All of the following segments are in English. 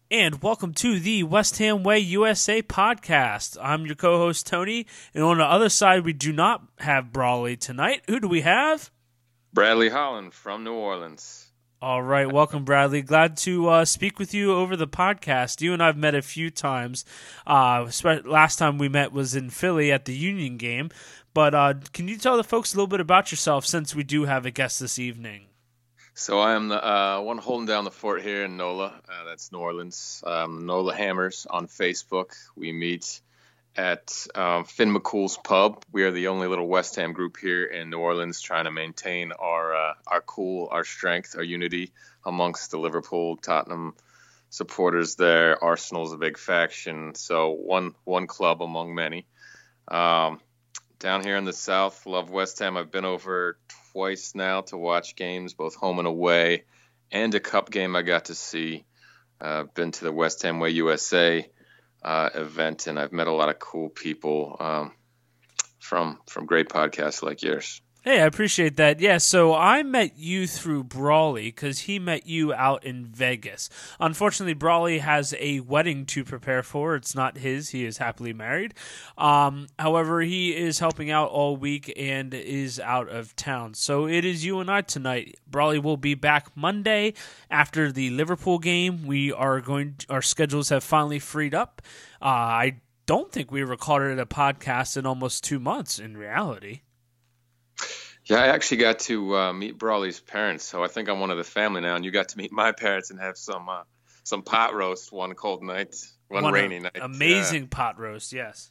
And welcome to the West Ham Way USA podcast. I'm your co-host, Tony, and on the other side, we do not have Brawley tonight. Who do we have? Bradley Holland from New Orleans. All right, welcome, Bradley. Glad to speak with you over the podcast. You and I have met a few times. Last time we met was in Philly at the Union game. But can you tell the folks a little bit about yourself since we do have a guest this evening? So I am the one holding down the fort here in NOLA. That's New Orleans. NOLA Hammers on Facebook. We meet at Finn McCool's Pub. We are the only little West Ham group here in New Orleans trying to maintain our cool, our strength, our unity amongst the Liverpool, Tottenham supporters there. Arsenal's a big faction, so one club among many. Down here in the South, love West Ham. I've been over twice now to watch games, both home and away, and a cup game I got to see. Been to the West Ham Way USA event, and I've met a lot of cool people from great podcasts like yours. Hey, I appreciate that. Yeah, so I met you through Brawley because he met you out in Vegas. Unfortunately, Brawley has a wedding to prepare for. It's not his. He is happily married. However, he is helping out all week and is out of town. So it is you and I tonight. Brawley will be back Monday after the Liverpool game. Our schedules have finally freed up. I don't think we recorded a podcast in almost 2 months in reality. Yeah, I actually got to meet Brawley's parents, so I think I'm one of the family now. And you got to meet my parents and have some pot roast one cold night, one rainy night. Amazing pot roast, yes.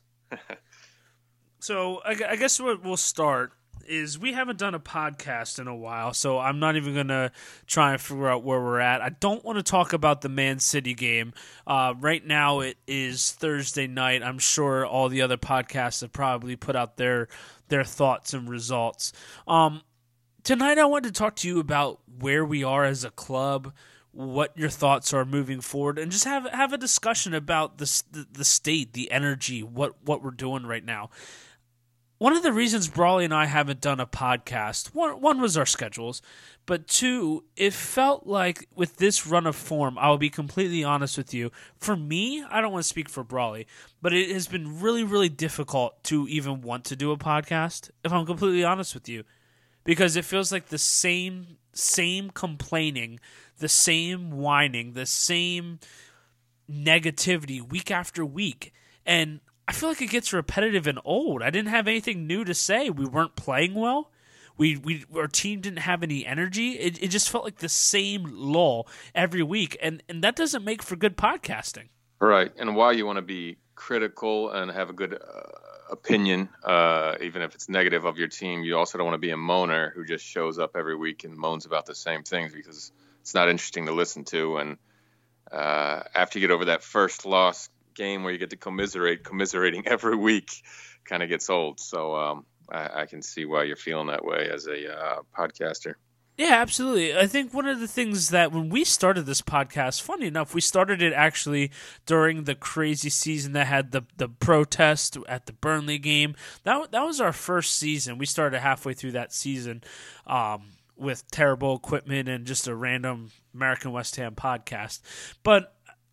So I guess what we'll start is we haven't done a podcast in a while, so I'm not even going to try and figure out where we're at. I don't want to talk about the Man City game. Right now it is Thursday night. I'm sure all the other podcasts have probably put out their thoughts and results. Tonight I wanted to talk to you about where we are as a club, what your thoughts are moving forward, and just have a discussion about the state, the energy, what we're doing right now. One of the reasons Brawley and I haven't done a podcast, one was our schedules, but two, it felt like with this run of form, I'll be completely honest with you, for me, I don't want to speak for Brawley, but it has been really, really difficult to even want to do a podcast, if I'm completely honest with you, because it feels like the same complaining, the same whining, the same negativity week after week, and I feel like it gets repetitive and old. I didn't have anything new to say. We weren't playing well. Our team didn't have any energy. It just felt like the same lull every week, and that doesn't make for good podcasting. Right, and while you want to be critical and have a good opinion, even if it's negative of your team, you also don't want to be a moaner who just shows up every week and moans about the same things because it's not interesting to listen to. And after you get over that first loss game where you get to commiserating every week kind of gets old. So I can see why you're feeling that way as a podcaster. Yeah, absolutely. I think one of the things that when we started this podcast, funny enough, we started it actually during the crazy season that had the protest at the Burnley game. That was our first season. We started halfway through that season with terrible equipment and just a random American West Ham podcast. But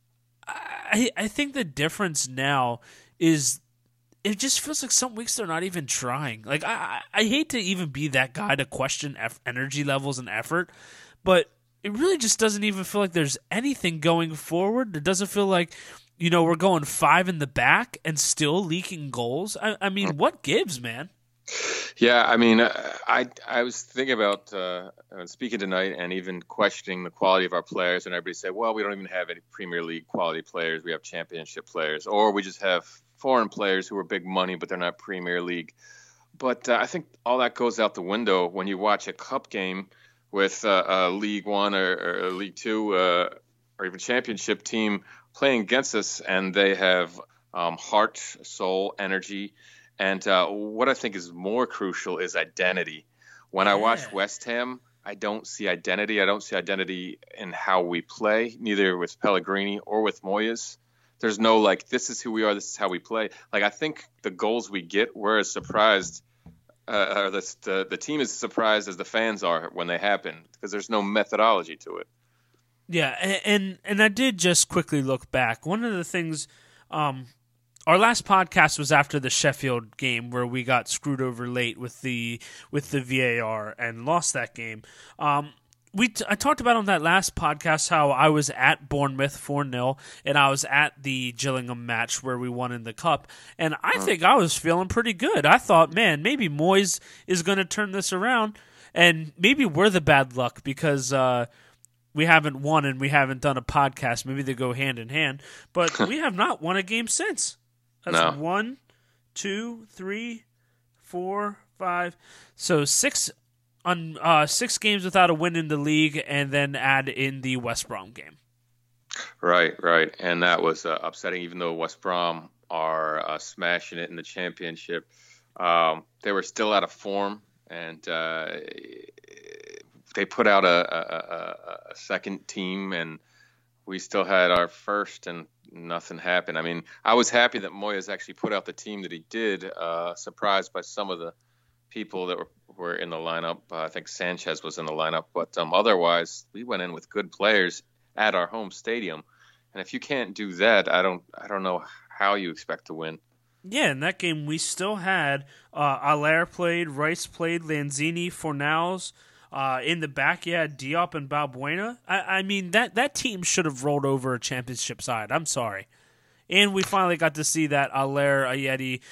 I think the difference now is it just feels like some weeks they're not even trying. Like I hate to even be that guy to question energy levels and effort, but it really just doesn't even feel like there's anything going forward. It doesn't feel like, we're going 5 in the back and still leaking goals. I mean, what gives, man? Yeah, I mean, I was thinking about speaking tonight and even questioning the quality of our players, and everybody said, well, we don't even have any Premier League quality players. We have championship players, or we just have foreign players who are big money, but they're not Premier League. But I think all that goes out the window when you watch a cup game with a League One or League Two or even championship team playing against us, and they have heart, soul, energy. And what I think is more crucial is identity. When I watch West Ham, I don't see identity. I don't see identity in how we play, neither with Pellegrini or with Moyes. There's no, this is who we are, this is how we play. I think the goals we get, we're as surprised, or the team is as surprised as the fans are when they happen, because there's no methodology to it. Yeah, and I did just quickly look back. One of the things, our last podcast was after the Sheffield game where we got screwed over late with the VAR and lost that game. I talked about on that last podcast how I was at Bournemouth 4-0, and I was at the Gillingham match where we won in the cup, and I think I was feeling pretty good. I thought, man, maybe Moyes is going to turn this around, and maybe we're the bad luck because we haven't won and we haven't done a podcast. Maybe they go hand in hand, but we have not won a game since. That's 1, 2, 3, 4, 5. So 6 games without a win in the league, and then add in the West Brom game. Right. And that was upsetting, even though West Brom are smashing it in the championship. They were still out of form, and they put out a second team, and we still had our first, and nothing happened. I mean, I was happy that Moyes actually put out the team that he did, surprised by some of the people that were in the lineup. I think Sanchez was in the lineup, but otherwise we went in with good players at our home stadium. And if you can't do that, I don't know how you expect to win. Yeah, in that game we still had Allaire played, Rice played, Lanzini, Fornals. In the back, you had Diop and Balbuena. I mean, that team should have rolled over a championship side. I'm sorry. And we finally got to see that Allaire Ayeti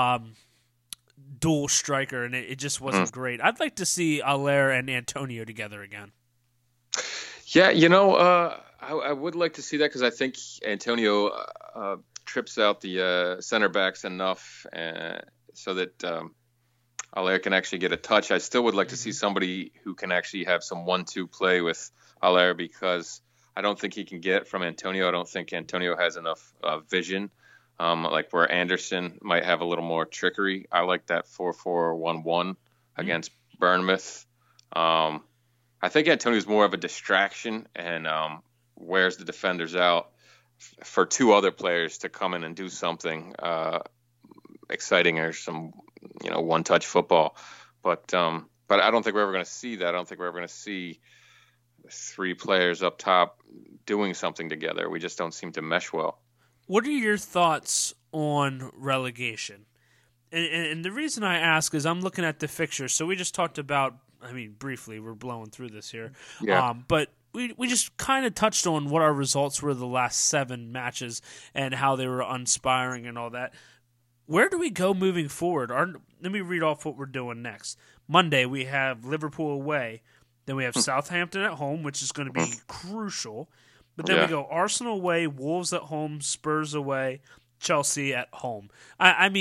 dual striker, and it just wasn't great. I'd like to see Allaire and Antonio together again. Yeah, I would like to see that because I think Antonio trips out the center backs enough so that Allaire can actually get a touch. I still would like to see somebody who can actually have some 1-2 play with Allaire because I don't think he can get it from Antonio. I don't think Antonio has enough vision, like where Anderson might have a little more trickery. I like that 4-4-1-1 against Bournemouth. I think Antonio's more of a distraction and wears the defenders out for two other players to come in and do something exciting or some one-touch football, but I don't think we're ever going to see that. I don't think we're ever going to see three players up top doing something together. We just don't seem to mesh well. What are your thoughts on relegation? And the reason I ask is I'm looking at the fixtures. So we just talked about, briefly, we're blowing through this here. Yeah. But we just kind of touched on what our results were the last 7 matches and how they were uninspiring and all that. Where do we go moving forward? Let me read off what we're doing next. Monday, we have Liverpool away. Then we have Southampton at home, which is going to be crucial. But then we go Arsenal away, Wolves at home, Spurs away, Chelsea at home. I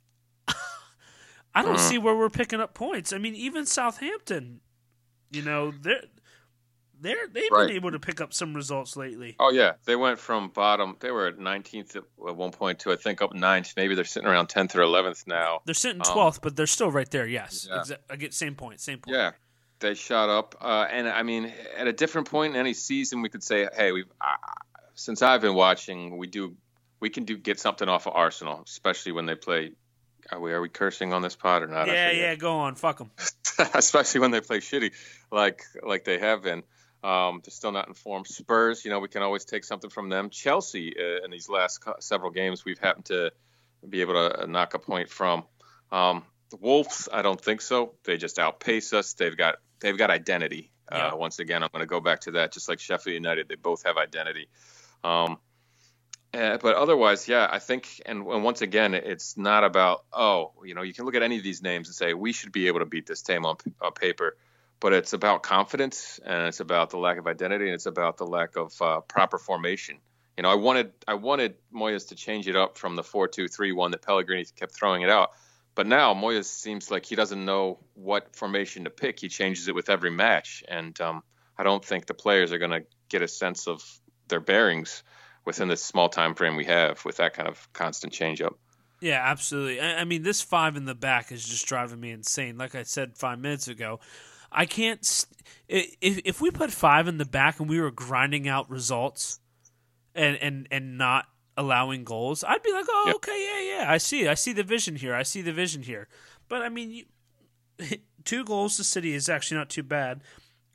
don't see where we're picking up points. Even Southampton, they've been able to pick up some results lately. Oh, yeah. They went from bottom. They were at 19th at one point to, I think, up 9th. Maybe they're sitting around 10th or 11th now. They're sitting 12th, but they're still right there, yes. Yeah. I get same point. Yeah. They shot up. And, at a different point in any season, we could say, hey, since I've been watching, we can get something off of Arsenal, especially when they play. Are we cursing on this pod or not? Yeah, go on. Fuck them. Especially when they play shitty like they have been. They're still not informed. Spurs, we can always take something from them. Chelsea, in these last several games, we've happened to be able to knock a point from. The Wolves, I don't think so. They just outpace us. They've got identity. Yeah. Once again, I'm going to go back to that. Just like Sheffield United, they both have identity. But otherwise, yeah, I think, and once again, it's not about, you can look at any of these names and say, we should be able to beat this team on paper. But it's about confidence, and it's about the lack of identity, and it's about the lack of proper formation. I wanted Moyes to change it up from the 4-2-3-1 that Pellegrini kept throwing it out. But now Moyes seems like he doesn't know what formation to pick. He changes it with every match, and I don't think the players are going to get a sense of their bearings within this small time frame we have with that kind of constant change up. Yeah, absolutely. This 5 in the back is just driving me insane. Like I said 5 minutes ago, I can't. If we put 5 in the back and we were grinding out results, and not allowing goals, I'd be like, oh, okay, yeah, I see the vision here. But 2 goals to City is actually not too bad.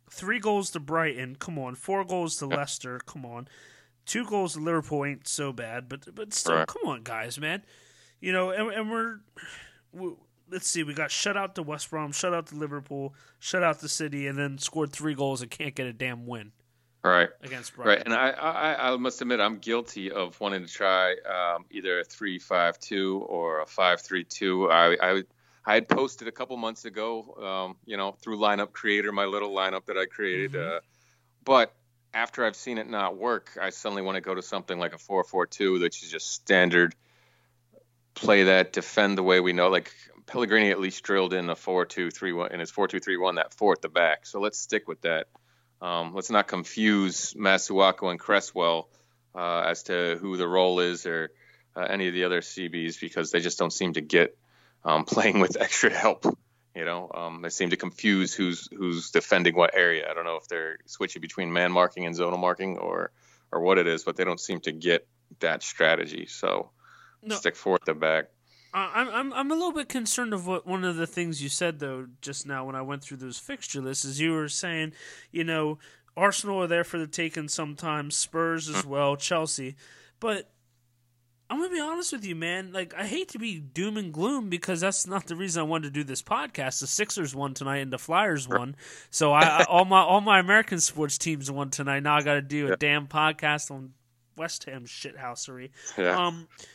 3 goals to Brighton. Come on. 4 goals to Leicester. Come on. 2 goals to Liverpool ain't so bad, but still, come on, guys, man. You know, and we're let's see, we got shut out to West Brom, shut out to Liverpool, shut out to City, and then scored 3 goals and can't get a damn win. Right. Against Brighton. Right. And I must admit, I'm guilty of wanting to try either a 3-5-2 or a 5-3-2. I had posted a couple months ago, through Lineup Creator, my little lineup that I created. Mm-hmm. But after I've seen it not work, I suddenly want to go to something like a 4-4-2, which is just standard. Play that, defend the way we know. Like Pellegrini at least drilled in a 4-2-3-1 in his 4-2-3-1, that 4 at the back. So let's stick with that. Let's not confuse Masuaku and Cresswell as to who the role is or any of the other CBs, because they just don't seem to get playing with extra help. They seem to confuse who's defending what area. I don't know if they're switching between man marking and zonal marking or what it is, but they don't seem to get that strategy. So stick 4 at the back. I'm a little bit concerned of what one of the things you said though just now when I went through those fixture lists is you were saying, Arsenal are there for the taking sometimes, Spurs as well, Chelsea, but I'm gonna be honest with you, man. Like, I hate to be doom and gloom because that's not the reason I wanted to do this podcast. The Sixers won tonight and the Flyers won, so all my American sports teams won tonight. Now I got to do a damn podcast on West Ham shithousery. Yeah.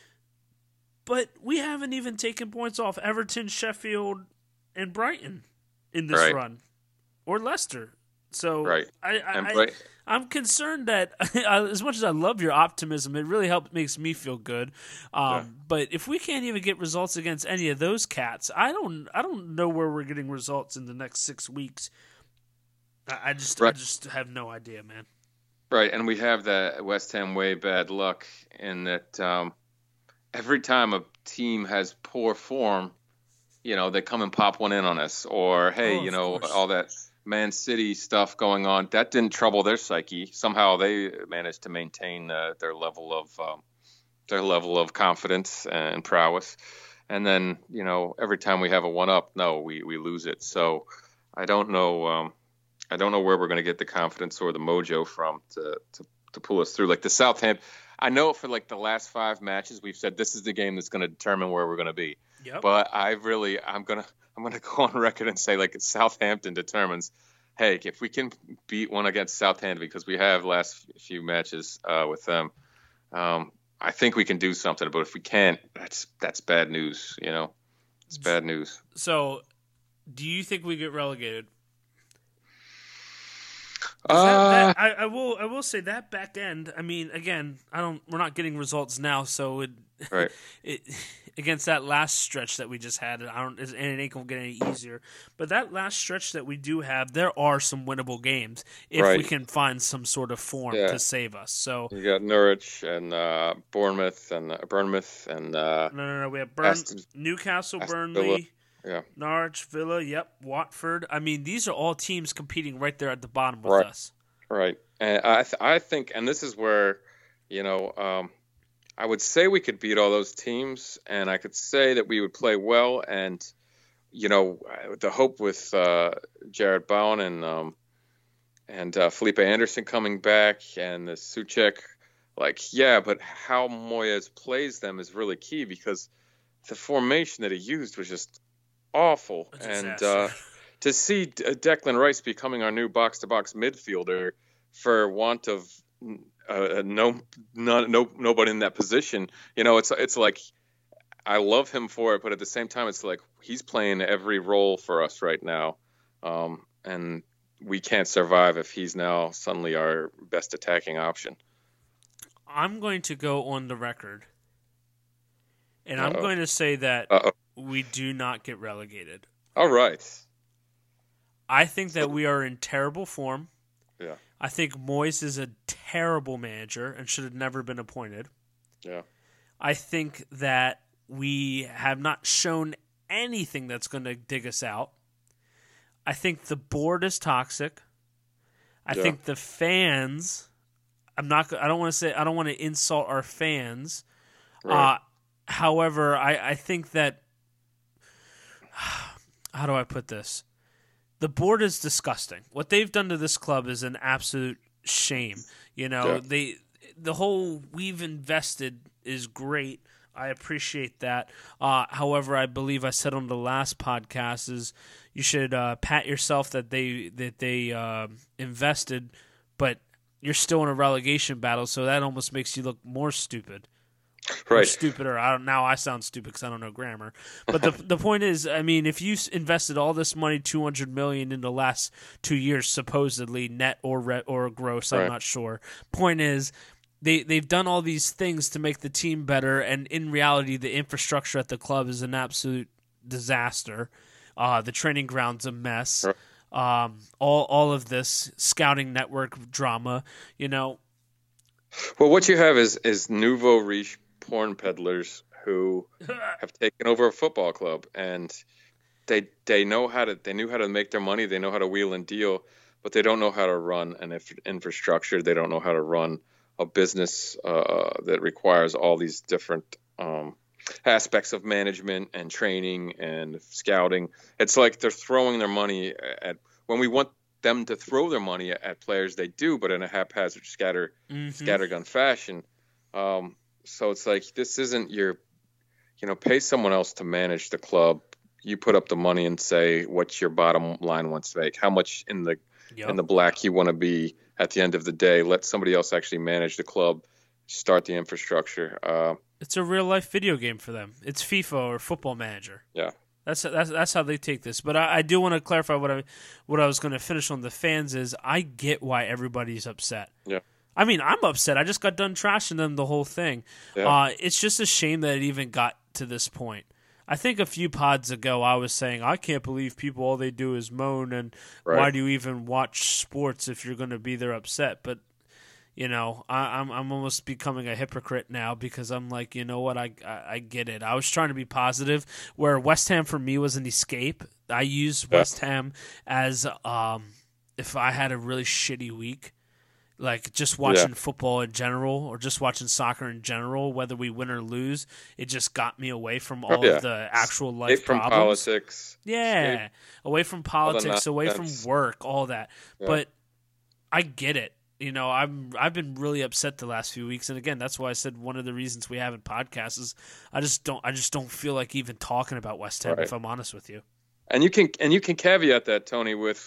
But we haven't even taken points off Everton, Sheffield, and Brighton in this run, or Leicester. So I'm concerned that as much as I love your optimism, it really makes me feel good. But if we can't even get results against any of those cats, I don't know where we're getting results in the next 6 weeks. I just have no idea, man. Right, and we have that West Ham way bad luck in that. Every time a team has poor form, they come and pop one in on us. Or, hey, all that Man City stuff going on, that didn't trouble their psyche. Somehow they managed to maintain their level of confidence and prowess. And then, every time we have a one-up, we lose it. So I don't know where we're going to get the confidence or the mojo from to pull us through. Like the Southampton. I know for like the last 5 matches we've said this is the game that's going to determine where we're going to be. Yep. But I'm gonna go on record and say like Southampton determines. Hey, if we can beat one against Southampton, because we have last few matches with them, I think we can do something. But if we can't, that's bad news. It's bad news. So, do you think we get relegated? I will say that back end. I mean, again, we're not getting results now, so it against that last stretch that we just had, and it ain't gonna get any easier. But that last stretch that we do have, there are some winnable games if we can find some sort of form to save us. So you got Norwich and Bournemouth and no, we have Newcastle, Burnley. Villa. Yeah. Norwich, Villa, Watford. I mean, these are all teams competing right there at the bottom with us. Right. And I think, and this is where, I would say we could beat all those teams, and I could say that we would play well. And, the hope with Jared Bowen and Felipe Anderson coming back and the Souček, but how Moyes plays them is really key, because the formation that he used was just awful. And to see Declan Rice becoming our new box-to-box midfielder for want of nobody in that position, it's like I love him for it, but at the same time, it's like he's playing every role for us right now, and we can't survive if he's now suddenly our best attacking option. I'm going to go on the record, and I'm going to say that we do not get relegated. All right. I think that we are in terrible form. Yeah. I think Moyes is a terrible manager and should have never been appointed. Yeah. I think that we have not shown anything that's going to dig us out. I think the board is toxic. I think the fans. I don't want to insult our fans. Right. However, I think that. How do I put this? the board is disgusting. What they've done to this club is an absolute shame. You know, the whole we've invested is great. I appreciate that. However, I believe I said on the last podcast is you should pat yourself that they invested, but you're still in a relegation battle, so that almost makes you look more stupid. Right. Or stupider. Now I sound stupid because I don't know grammar. But the point is, I mean, if you invested all this money, $200 million in the last 2 years, supposedly net or gross, I'm not sure. Point is, they've done all these things to make the team better, and in reality, the infrastructure at the club is an absolute disaster. The training ground's a mess. All of this scouting network drama, you know. Well, what you have is nouveau riche porn peddlers who have taken over a football club, and they knew how to make their money. They know how to wheel and deal, but they don't know how to run an infrastructure. They don't know how to run a business that requires all these different aspects of management and training and scouting. It's like they're throwing their money at when we want them to throw their money at players, they do, but in a haphazard scattergun fashion. So it's like, this isn't your, pay someone else to manage the club. You put up the money and say what your bottom line wants to make, how much in the black you want to be at the end of the day. Let somebody else actually manage the club, start the infrastructure. It's a real life video game for them. It's FIFA or Football Manager. Yeah. That's how they take this. But I do want to clarify what I was going to finish on the fans is I get why everybody's upset. Yeah. I mean, I'm upset. I just got done trashing them the whole thing. Yeah. It's just a shame that it even got to this point. I think a few pods ago I was saying, I can't believe people, all they do is moan, and why do you even watch sports if you're going to be there upset? But, I'm almost becoming a hypocrite now because I'm like, you know what, I get it. I was trying to be positive, where West Ham for me was an escape. I use West Ham as if I had a really shitty week, like just watching football in general or just watching soccer in general, whether we win or lose, it just got me away from all of the actual life from problems. Politics. Yeah, away from politics, away from work, all that. Yeah. But I get it. I've been really upset the last few weeks, and again, that's why I said one of the reasons we haven't podcasts is I just don't feel like even talking about West Ham, if I'm honest with you. And you can caveat that, Tony, with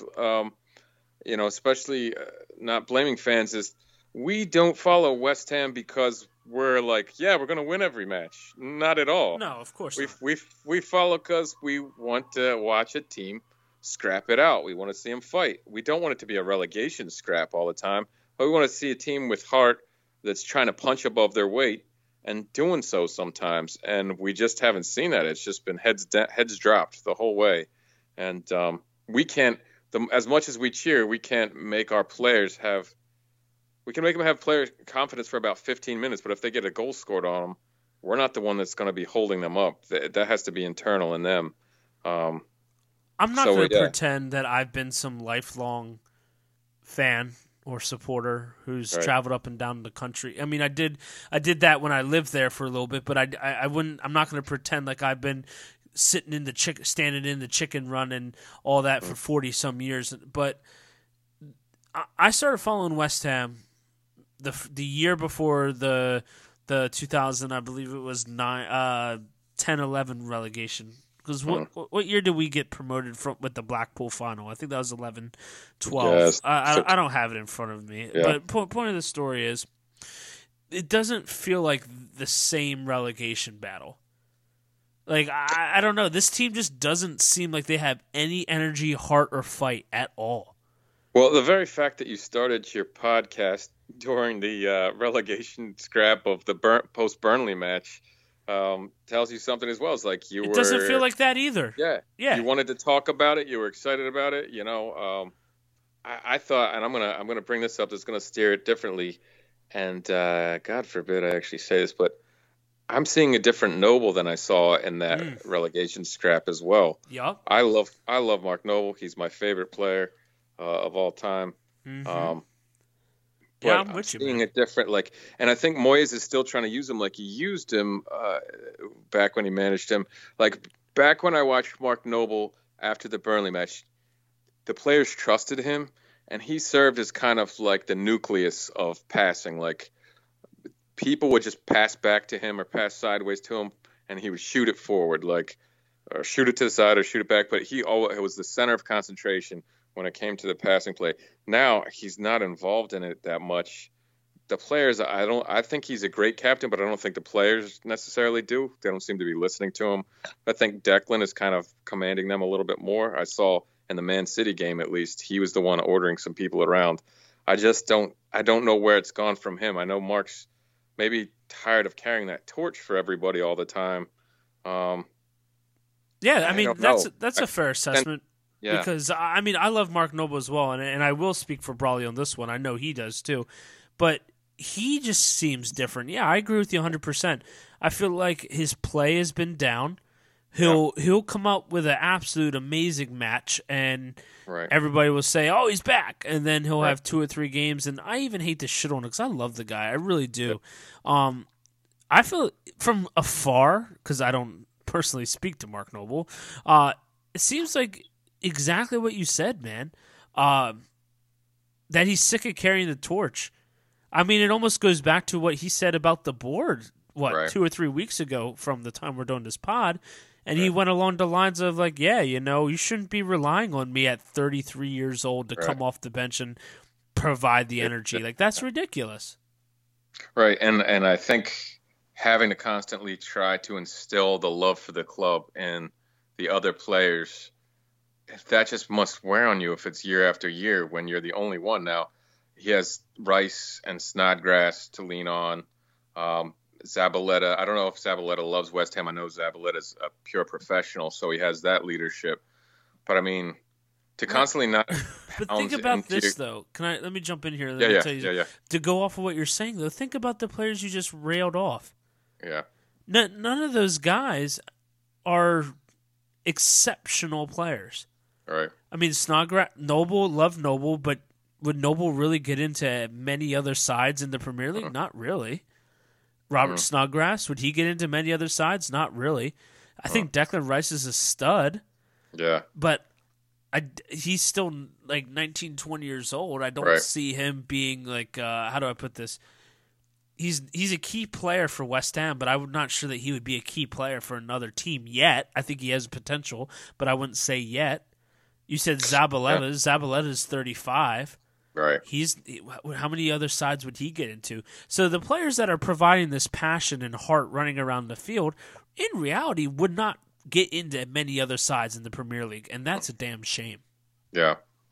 especially not blaming fans, is we don't follow West Ham because we're like, we're going to win every match. Not at all. No, of course not. We follow because we want to watch a team scrap it out. We want to see them fight. We don't want it to be a relegation scrap all the time, but we want to see a team with heart that's trying to punch above their weight and doing so sometimes. And we just haven't seen that. It's just been heads dropped the whole way. And we can't, as much as we cheer, we can't make our players have. We can make them have player confidence for about 15 minutes, but if they get a goal scored on them, we're not the one that's going to be holding them up. That has to be internal in them. I'm not going to pretend that I've been some lifelong fan or supporter who's traveled up and down the country. I mean, I did that when I lived there for a little bit, but I wouldn't. I'm not going to pretend like I've been standing in the chicken run and all that for 40 some years. But I started following West Ham the year before the 2000, I believe it was 10-11 relegation. Because what year did we get promoted with the Blackpool final? I think that was 11-12. Yes. I don't have it in front of me. Yeah. But point of the story is, it doesn't feel like the same relegation battle. Like, I don't know. This team just doesn't seem like they have any energy, heart, or fight at all. Well, the very fact that you started your podcast during the relegation scrap of the post-Burnley match tells you something as well. It's like it doesn't feel like that either. Yeah. You wanted to talk about it. You were excited about it. I thought, and I'm gonna bring this up. That's gonna steer it differently. And God forbid I actually say this, but I'm seeing a different Noble than I saw in that relegation scrap as well. Yeah. I love Mark Noble. He's my favorite player of all time. Mm-hmm. But I'm with you, seeing it different, and I think Moyes is still trying to use him like he used him back when he managed him. Like back when I watched Mark Noble after the Burnley match, the players trusted him, and he served as kind of like the nucleus of passing. Like people would just pass back to him or pass sideways to him, and he would shoot it forward, like or shoot it to the side or shoot it back. But he always it was the center of concentration when it came to the passing play. Now he's not involved in it that much. The players, I think he's a great captain, but I don't think the players necessarily do. They don't seem to be listening to him. I think Declan is kind of commanding them a little bit more. I saw in the Man City game, at least, he was the one ordering some people around. I don't know where it's gone from him. I know Mark's maybe tired of carrying that torch for everybody all the time. Yeah, I mean, that's a fair assessment. Yeah. Because, I mean, I love Mark Noble as well, and I will speak for Brawley on this one. I know he does too. But he just seems different. Yeah, I agree with you 100%. I feel like his play has been down. He'll come up with an absolute amazing match, and everybody will say, "Oh, he's back," and then he'll have 2 or 3 games. And I even hate to shit on him because I love the guy, I really do. I feel from afar, because I don't personally speak to Mark Noble, it seems like exactly what you said, man. That he's sick of carrying the torch. I mean, it almost goes back to what he said about the board, 2 or 3 weeks ago from the time we're doing this pod. And he went along the lines of like, yeah, you shouldn't be relying on me at 33 years old to come off the bench and provide the energy. Like, that's ridiculous. Right. And I think having to constantly try to instill the love for the club and the other players, that just must wear on you if it's year after year when you're the only one. Now, he has Rice and Snodgrass to lean on. Zabaleta, I don't know if Zabaleta loves West Ham. I know Zabaleta's a pure professional, so he has that leadership. But I mean, to constantly not. But think about this, though. Let me jump in here? Yeah. To go off of what you're saying, though, think about the players you just railed off. Yeah. None of those guys are exceptional players. Right. I mean, Snodgrass, Noble, love Noble, but would Noble really get into many other sides in the Premier League? Not really. Robert Snodgrass, would he get into many other sides? Not really. I think Declan Rice is a stud. Yeah. But he's still like 19, 20 years old. I don't see him being like, how do I put this? He's a key player for West Ham, but I'm not sure that he would be a key player for another team yet. I think he has potential, but I wouldn't say yet. You said Zabaleta. Yeah. Zabaleta is 35. Right. How many other sides would he get into? So the players that are providing this passion and heart running around the field, in reality, would not get into many other sides in the Premier League, and that's a damn shame. Yeah.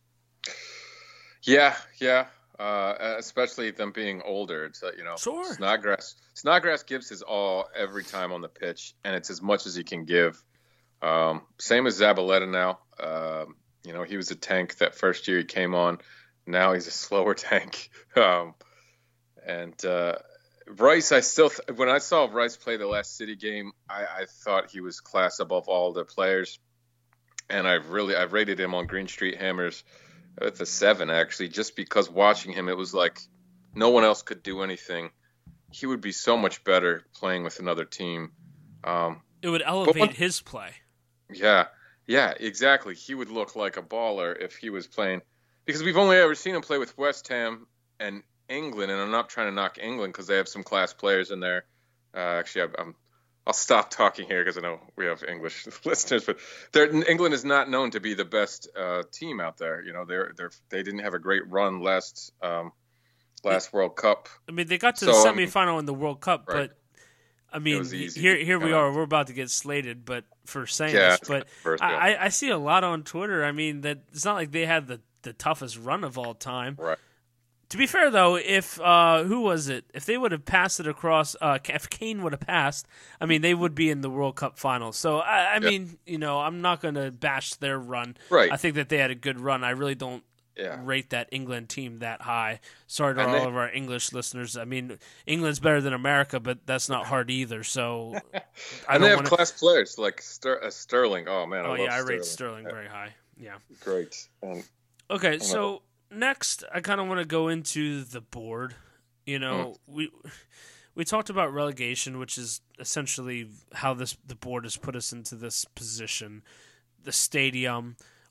Especially them being older. It's sure. Snodgrass gives his all every time on the pitch, and it's as much as he can give. Same as Zabaleta now. He was a tank that first year he came on. Now he's a slower tank. And Rice, when I saw Rice play the last City game, I thought he was class above all the players. And I've rated him on Green Street Hammers with a 7, actually, just because watching him, it was like no one else could do anything. He would be so much better playing with another team. It would elevate his play. Yeah, exactly. He would look like a baller if he was playing. Because we've only ever seen him play with West Ham and England, and I'm not trying to knock England because they have some class players in there. Actually, I'll stop talking here because I know we have English listeners, but England is not known to be the best team out there. They didn't have a great run last World Cup. I mean, they got to the semifinal in the World Cup, but I mean, here we are. We're about to get slated, but for saying this, but I see a lot on Twitter. I mean, that it's not like they had the toughest run of all time. Right. To be fair, though, if who was it? If they would have passed it across, if Kane would have passed, I mean, they would be in the World Cup final. So I mean, I'm not going to bash their run. Right. I think that they had a good run. I really don't rate that England team that high. Sorry to all of our English listeners. I mean, England's better than America, but that's not hard either. So, and they have class players like Sterling. Oh man, I rate Sterling very high. Yeah, great. Okay, so next, I kind of want to go into the board. We talked about relegation, which is essentially how the board has put us into this position. The stadium,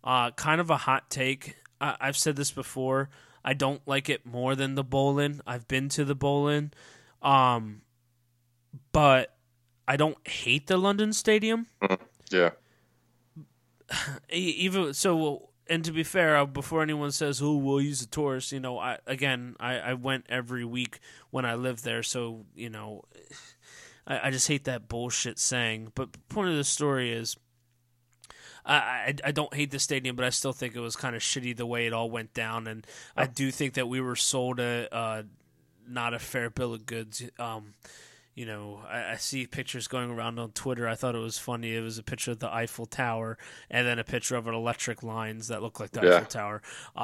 Kind of a hot take. I've said this before. I don't like it more than the Bowlin. I've been to the Bowlin, but I don't hate the London Stadium. Yeah. Even so, and to be fair, before anyone says, "Oh, we'll use a tourist," I went every week when I lived there, so I just hate that bullshit saying. But the point of the story is, I don't hate the stadium, but I still think it was kind of shitty the way it all went down, and I do think that we were sold not a fair bill of goods. I see pictures going around on Twitter. I thought it was funny. It was a picture of the Eiffel Tower and then a picture of an electric lines that look like the Eiffel Tower.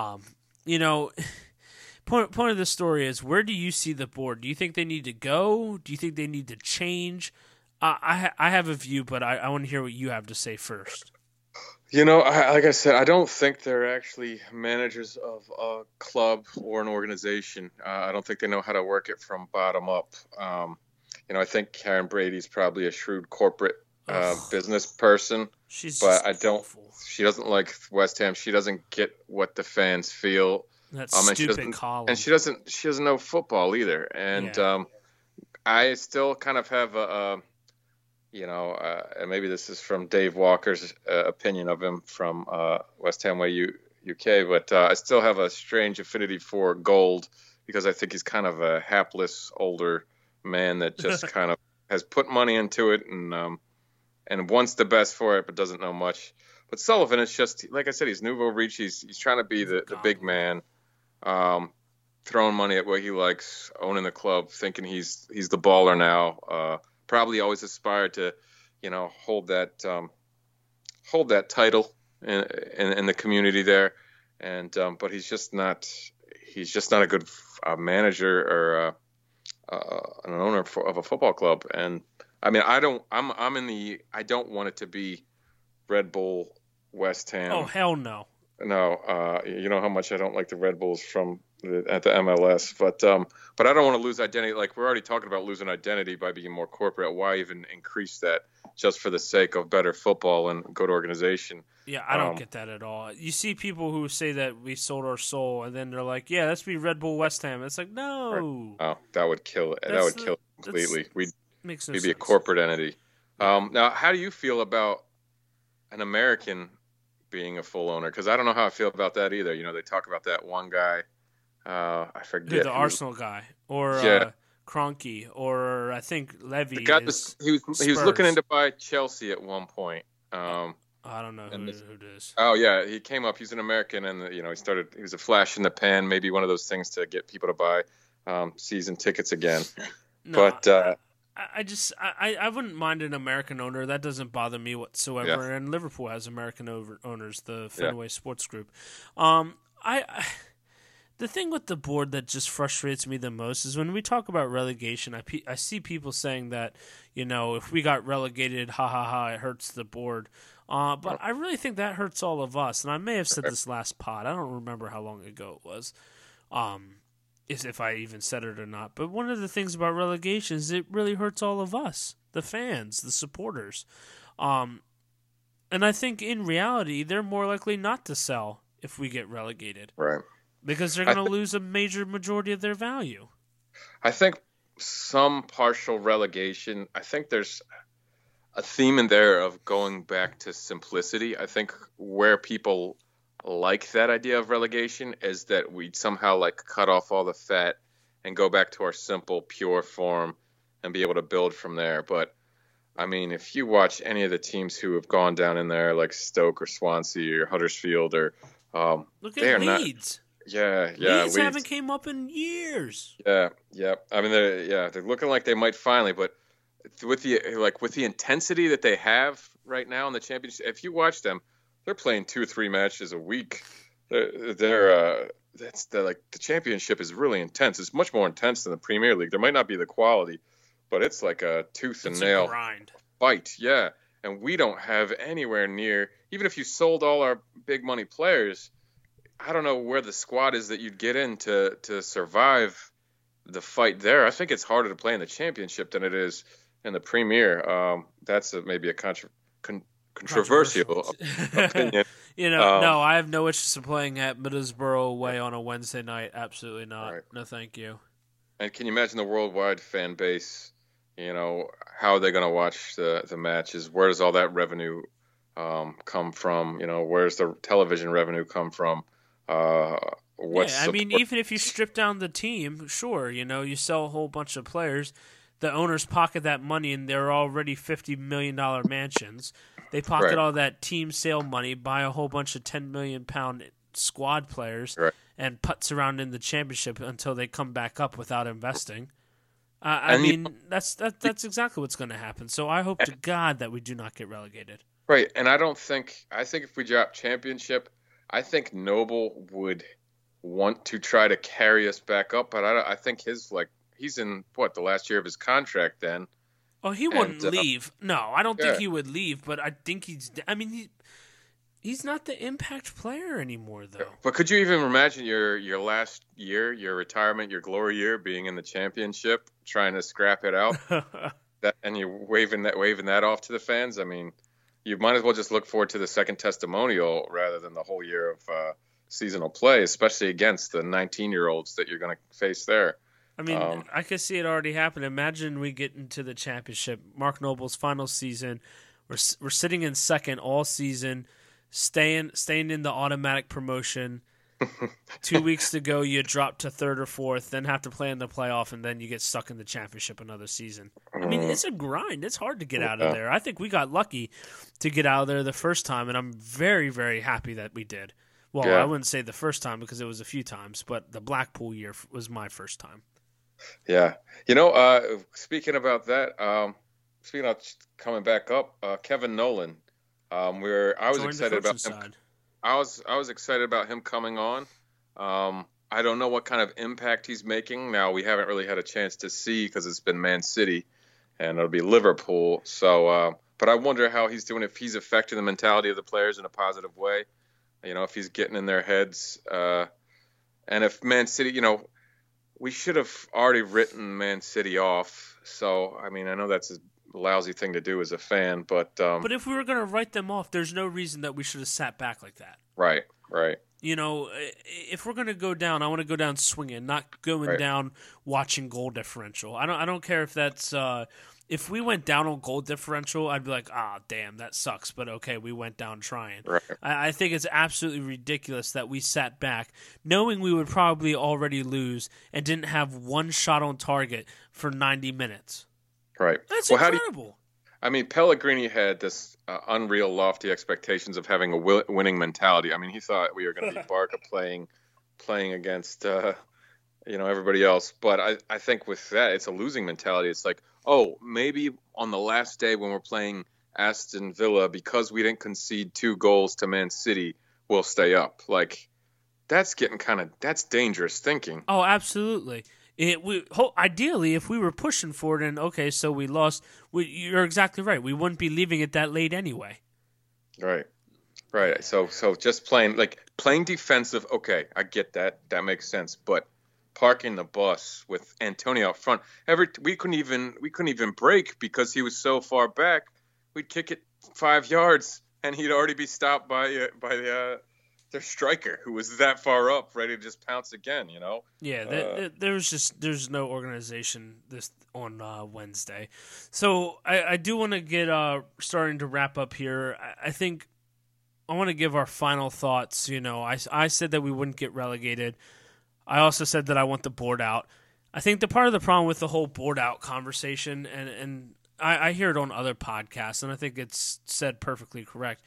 Point of the story is, where do you see the board? Do you think they need to go? Do you think they need to change? I have a view, but I want to hear what you have to say first. Like I said, I don't think they're actually managers of a club or an organization. I don't think they know how to work it from bottom up. I think Karen Brady's probably a shrewd corporate business person, but she doesn't like West Ham. She doesn't get what the fans feel. That stupid column. And she doesn't know football either. And I still kind of have and maybe this is from Dave Walker's opinion of him from West Ham Way UK, but I still have a strange affinity for Gold because I think he's kind of a hapless older man that just kind of has put money into it and wants the best for it, but doesn't know much. But Sullivan is just, like I said, he's nouveau riche. He's trying to be the big man, throwing money at what he likes, owning the club, thinking he's the baller now. Probably always aspired to, hold that title in the community there, and but he's just not a good manager or an owner of a football club. And I mean, I don't want it to be Red Bull West Ham. Oh hell no. No, you know how much I don't like the Red Bulls at the MLS, but I don't want to lose identity. Like, we're already talking about losing identity by being more corporate. Why even increase that just for the sake of better football and good organization? Yeah, I don't get that at all. You see people who say that we sold our soul, and then they're like, "Yeah, let's be Red Bull West Ham." It's like, no. Oh, that would kill it. That would kill it completely. We'd be a corporate entity. Now, how do you feel about an American being a full owner? Because I don't know how I feel about that either. They talk about that one guy. I forget. The Arsenal guy, or Kroenke, or I think Levy. The guy he was looking into buy Chelsea at one point. I don't know who it is. Oh yeah, he came up. He's an American, and he was a flash in the pan. Maybe one of those things to get people to buy season tickets again. No, but I wouldn't mind an American owner. That doesn't bother me whatsoever. Yeah. And Liverpool has American owners, the Fenway Sports Group. The thing with the board that just frustrates me the most is when we talk about relegation, I see people saying that, if we got relegated, it hurts the board. But I really think that hurts all of us. And I may have said this last pod. I don't remember how long ago it was, if I even said it or not. But one of the things about relegation is it really hurts all of us, the fans, the supporters. And I think in reality, they're more likely not to sell if we get relegated. Right. Because they're going to lose a major majority of their value. I think some partial relegation, I think there's a theme in there of going back to simplicity. I think where people like that idea of relegation is that we'd somehow cut off all the fat and go back to our simple, pure form and be able to build from there. But, I mean, if you watch any of the teams who have gone down in there, like Stoke or Swansea or Huddersfield or look at Leeds. Leeds haven't came up in years. Yeah. I mean, they're looking like they might finally, but with the intensity that they have right now in the championship, if you watch them, they're playing 2 or 3 matches a week. The championship is really intense. It's much more intense than the Premier League. There might not be the quality, but it's like a tooth and nail grind fight. Yeah, and we don't have anywhere near. Even if you sold all our big money players, I don't know where the squad is that you'd get in to survive the fight there. I think it's harder to play in the championship than it is in the Premier. That's maybe a controversial opinion. No, I have no interest in playing at Middlesbrough away on a Wednesday night. Absolutely not. Right. No, thank you. And can you imagine the worldwide fan base? How are they going to watch the matches? Where does all that revenue come from? Where's the television revenue come from? Even if you strip down the team, sure, you sell a whole bunch of players. The owners pocket that money, and they're already $50 million mansions. They pocket all that team sale money, buy a whole bunch of £10 million squad players, and putz around in the championship until they come back up without investing. That's exactly what's going to happen. So I hope to God that we do not get relegated. Right, and I think if we drop championship, I think Noble would want to try to carry us back up, but I think he's in the last year of his contract then. Oh, he wouldn't leave. No, I don't think he would leave, but I think he's not the impact player anymore, though. But could you even imagine your last year, your retirement, your glory year, being in the championship, trying to scrap it out, and you're waving that off to the fans? I mean, you might as well just look forward to the second testimonial rather than the whole year of seasonal play, especially against the 19-year-olds that you're going to face there. I mean, I could see it already happen. Imagine we get into the championship, Mark Noble's final season. We're sitting in second all season, staying in the automatic promotion. 2 weeks to go, you drop to third or fourth, then have to play in the playoff, and then you get stuck in the championship another season. I mean, it's a grind. It's hard to get out of there. I think we got lucky to get out of there the first time, and I'm very, very happy that we did. Well, I wouldn't say the first time because it was a few times, but the Blackpool year was my first time. Yeah. Speaking about that, speaking of coming back up, Kevin Nolan, I was excited about him. I was excited about him coming on. I don't know what kind of impact he's making. Now, we haven't really had a chance to see because it's been Man City and it'll be Liverpool. So, but I wonder how he's doing, if he's affecting the mentality of the players in a positive way, if he's getting in their heads. And if Man City, we should have already written Man City off. So, I mean, I know that's a lousy thing to do as a fan, but if we were going to write them off, there's no reason that we should have sat back like that. Right. If we're going to go down, I want to go down swinging, not going down watching goal differential. I don't care if that's if we went down on goal differential, I'd be like, damn, that sucks. But okay, we went down trying. Right. I think it's absolutely ridiculous that we sat back, knowing we would probably already lose, and didn't have one shot on target for 90 minutes. Right. That's incredible. Pellegrini had this unreal, lofty expectations of having a winning mentality. I mean, he thought we were going to be Barca playing against everybody else. But I think with that, it's a losing mentality. It's like, maybe on the last day when we're playing Aston Villa, because we didn't concede 2 goals to Man City, we'll stay up. Like, that's that's dangerous thinking. Oh, absolutely. Ideally, if we were pushing for it and, so we lost, you're exactly right. We wouldn't be leaving it that late anyway. Right. So just playing defensive, okay, I get that. That makes sense. But parking the bus with Antonio out front, we couldn't even break because he was so far back. We'd kick it 5 yards and he'd already be stopped by their striker, who was that far up, ready to just pounce again. Yeah, there's no organization this on Wednesday. So I do want to get starting to wrap up here. I think I want to give our final thoughts. I said that we wouldn't get relegated. I also said that I want the board out. I think the part of the problem with the whole board out conversation, and I hear it on other podcasts, and I think it's said perfectly correct.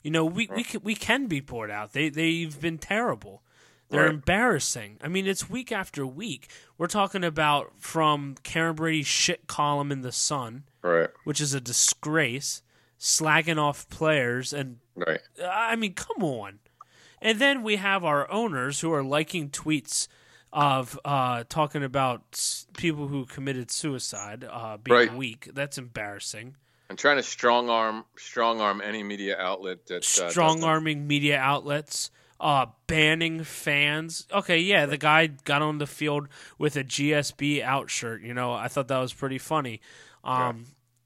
We can be poured out. They've been terrible. They're embarrassing. I mean, it's week after week. We're talking about from Karen Brady's shit column in The Sun, which is a disgrace, slagging off players. And I mean, come on. And then we have our owners who are liking tweets of talking about people who committed suicide being weak. That's embarrassing. And trying to strong arm any media outlet that strong-arming media outlets, banning fans. Okay, yeah, the guy got on the field with a GSB out shirt. I thought that was pretty funny.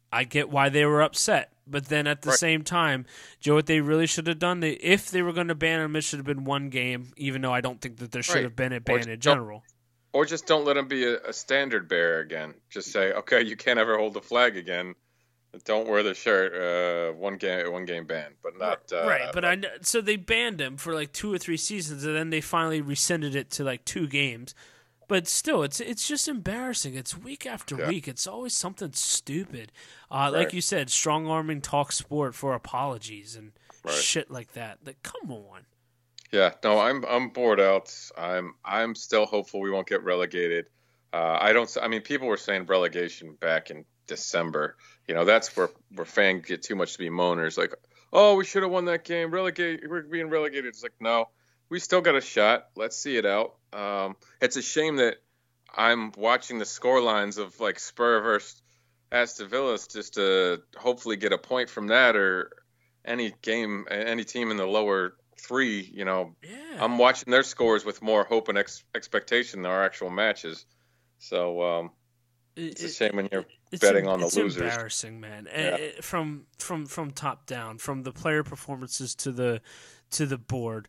I get why they were upset. But then at the same time, Joe, what they really should have done, if they were going to ban him, it should have been one game, even though I don't think that there should have been a ban in general. Or just don't let him be a standard bearer again. Just say, okay, you can't ever hold the flag again. Don't wear the shirt. One game ban, but not right. But so they banned him for like 2 or 3 seasons, and then they finally rescinded it to like 2 games. But still, it's just embarrassing. It's week after week. It's always something stupid. Like you said, strong-arming talk sport for apologies and shit like that. Like, come on. Yeah, no, I'm bored out. I'm still hopeful we won't get relegated. I mean, people were saying relegation back in December. You know, that's where fans get too much to be moaners. Like, oh, we should have won that game. We're being relegated. It's like, no, we still got a shot. Let's see it out. It's a shame that I'm watching the score lines of like Spur versus Aston Villa just to hopefully get a point from that, or any team in the lower 3. You know, I'm watching their scores with more hope and expectation than our actual matches. So it's a shame when you're betting on the losers. It's embarrassing, man. From top down, from the player performances to the board.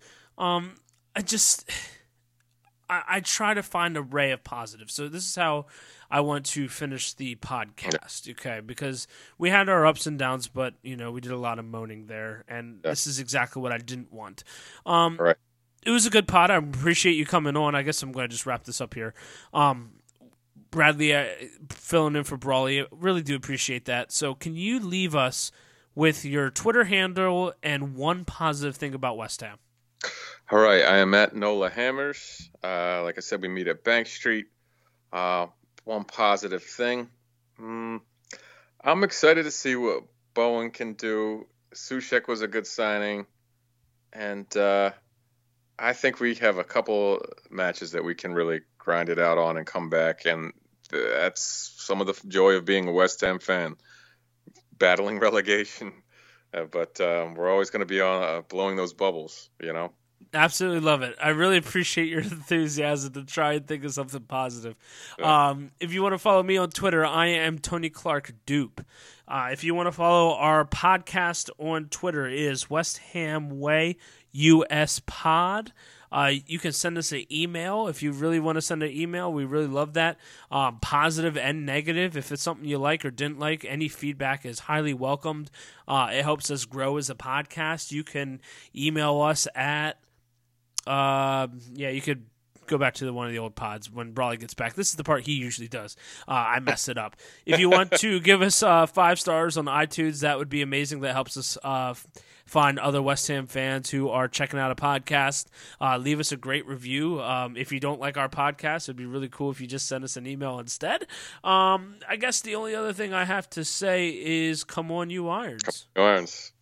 I try to find a ray of positive. So this is how I want to finish the podcast, okay? Because we had our ups and downs, but, you know, we did a lot of moaning there, and this is exactly what I didn't want. Right. It was a good pod. I appreciate you coming on. I guess I'm going to just wrap this up here. Bradley, filling in for Brawley, really do appreciate that. So can you leave us with your Twitter handle and one positive thing about West Ham? All right, I am at Nola Hammers. Like I said, we meet at Bank Street. One positive thing. I'm excited to see what Bowen can do. Souček was a good signing. And I think we have a couple matches that we can really grind it out on and come back. And that's some of the joy of being a West Ham fan, battling relegation. But we're always going to be on blowing those bubbles, you know. Absolutely love it. I really appreciate your enthusiasm to try and think of something positive. If you want to follow me on Twitter, I am Tony Clark Dupe. If you want to follow our podcast on Twitter, it is West Ham Way US Pod. You can send us an email if you really want to send an email. We really love that. Positive and negative. If it's something you like or didn't like, any feedback is highly welcomed. It helps us grow as a podcast. You can email us at you could go back to one of the old pods when Brawley gets back. This is the part he usually does. I mess it up. If you want to give us 5 stars on iTunes, that would be amazing. That helps us find other West Ham fans who are checking out a podcast. Leave us a great review. If you don't like our podcast, it'd be really cool if you just send us an email instead. I guess the only other thing I have to say is come on, you Irons. Come on, you Irons.